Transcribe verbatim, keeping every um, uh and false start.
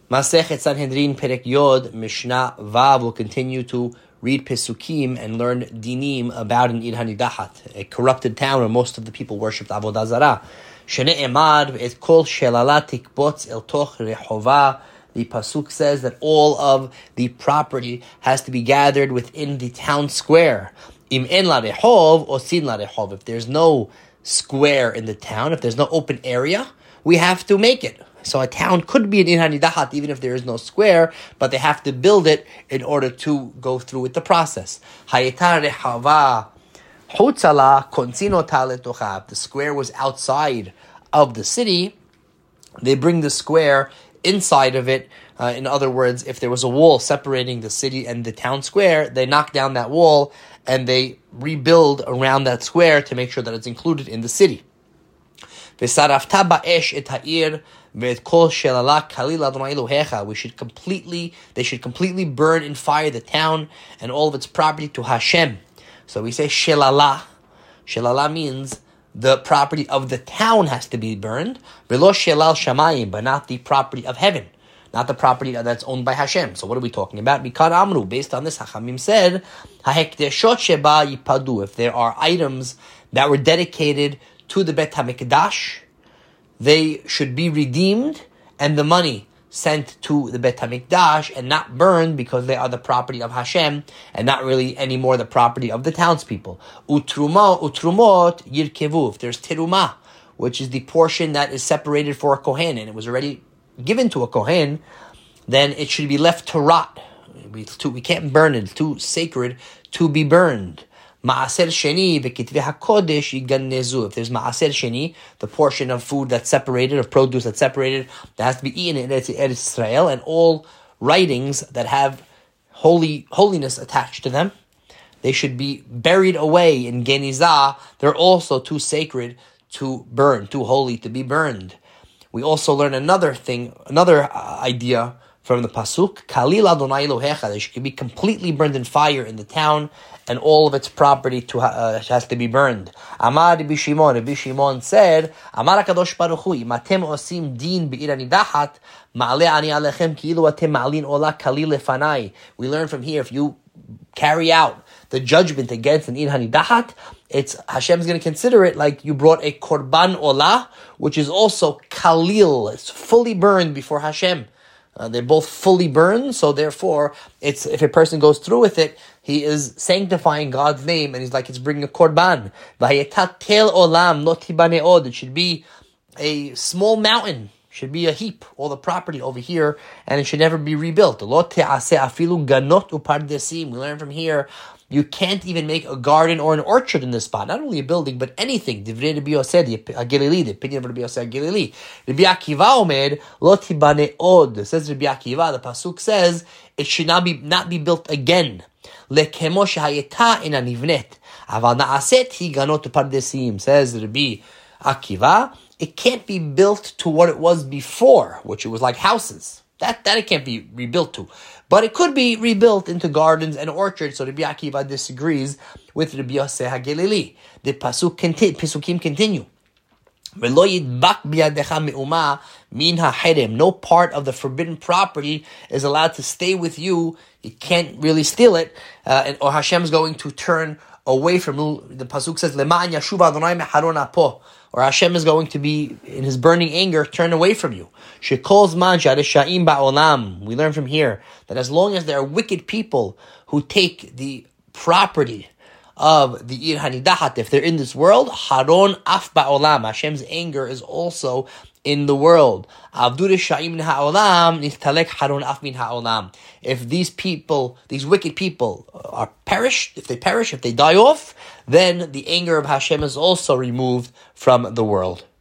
Masechet Sanhedrin Perek Yod Mishnah Vav will continue to read Pesukim and learn Dinim about an Ir Hanidahat, a corrupted town where most of the people worshipped Avodah Zarah. Shene'emad et kol shelala tikbotz el toch rehova. The pasuk says that all of the property has to be gathered within the town square. Im en la rehov osin la rehov. If there's no square in the town, if there's no open area, we have to make it. So a town could be an Ir Hanidahat even if there is no square, but they have to build it in order to go through with the process. Hayeta rehava hutzala konsinota letocha. The square was outside of the city. They bring the square inside of it. Uh, in other words, if there was a wall separating the city and the town square, they knock down that wall and they rebuild around that square to make sure that it's included in the city. We should completely, they should completely burn in fire the town and all of its property to Hashem. So we say shelala. Shelala means the property of the town has to be burned. Velo shelal shamayim, but not the property of heaven. Not the property that's owned by Hashem. So what are we talking about? Mikar Amru. Based on this, Hachamim said, Hahekdeshot sheba yipadu. If there are items that were dedicated to the Bet HaMikdash, they should be redeemed and the money sent to the Bet HaMikdash and not burned because they are the property of Hashem and not really anymore the property of the townspeople. Utruma, utrumot yirkevu. If there's teruma, which is the portion that is separated for a kohen and it was already given to a kohen, then it should be left to rot. It's too, we can't burn it. It's too sacred to be burned. Ma'aser sheni v'kitvei hakodesh yigannezu. If there's ma'aser sheni, the portion of food that's separated, of produce that's separated, that has to be eaten in Eretz Israel, and all writings that have holy holiness attached to them, they should be buried away in genizah. They're also too sacred to burn, too holy to be burned. We also learn another thing, another uh, idea from the pasuk. Kalil Adonai Elohecha. They should be completely burned in fire in the town, and all of its property to, uh, has to be burned. Amar Rabbi Shimon. Rabbi Shimon said, Amar HaKadosh Baruch Hu, Im atem osim din be'ir hanidahat, ma'aleh ani alechem ki'ilu atem ma'alin ola kalil lefanai. We learn from here, if you carry out the judgment against an ir hanidahat, it's Hashem's going to consider it like you brought a korban olah, which is also kalil. It's fully burned before Hashem. Uh, they're both fully burned, so therefore, it's if a person goes through with it, he is sanctifying God's name, and he's like, it's bringing a korban. Tel olam lo tibane od. It should be a small mountain, should be a heap, all the property over here, and it should never be rebuilt. Lo te'aseh afilu ganot upardesim. We learn from here, you can't even make a garden or an orchard in this spot. Not only a building, but anything. Divrei Rabbi Yosef HaGelili, the opinion of Rabbi Yosef HaGelili. Rabbi Akiva omer, lo tibane od. Says Rabbi Akiva, the pasuk says, it should not be not be built again. Lekemo shehayeta ina nivnet. Aval na'aset hi ganot upardesim. Says Rabbi Akiva, it can't be built to what it was before, which it was like houses. That that it can't be rebuilt to. But it could be rebuilt into gardens and orchards. So Rabbi Akiva disagrees with Rabbi Yosef HaGelili. The pasuk conti- Pesukim continue. No part of the forbidden property is allowed to stay with you. You can't really steal it. Uh, and, or Hashem is going to turn away from you. The pasuk says, Lema'an yashuv Adonai mecharon apo. Or Hashem is going to be, in his burning anger, turn away from you. Shekol zman she'areshaim ba'olam. We learn from here that as long as there are wicked people who take the property of the Ir Hanidahat, if they're in this world, haron af ba'olam. Hashem's anger is also in the world. Avdu reshaim min ha'olam nistalek haron af min ha'olam. If these people, these wicked people, are perished, if they perish, if they die off, then the anger of Hashem is also removed from the world.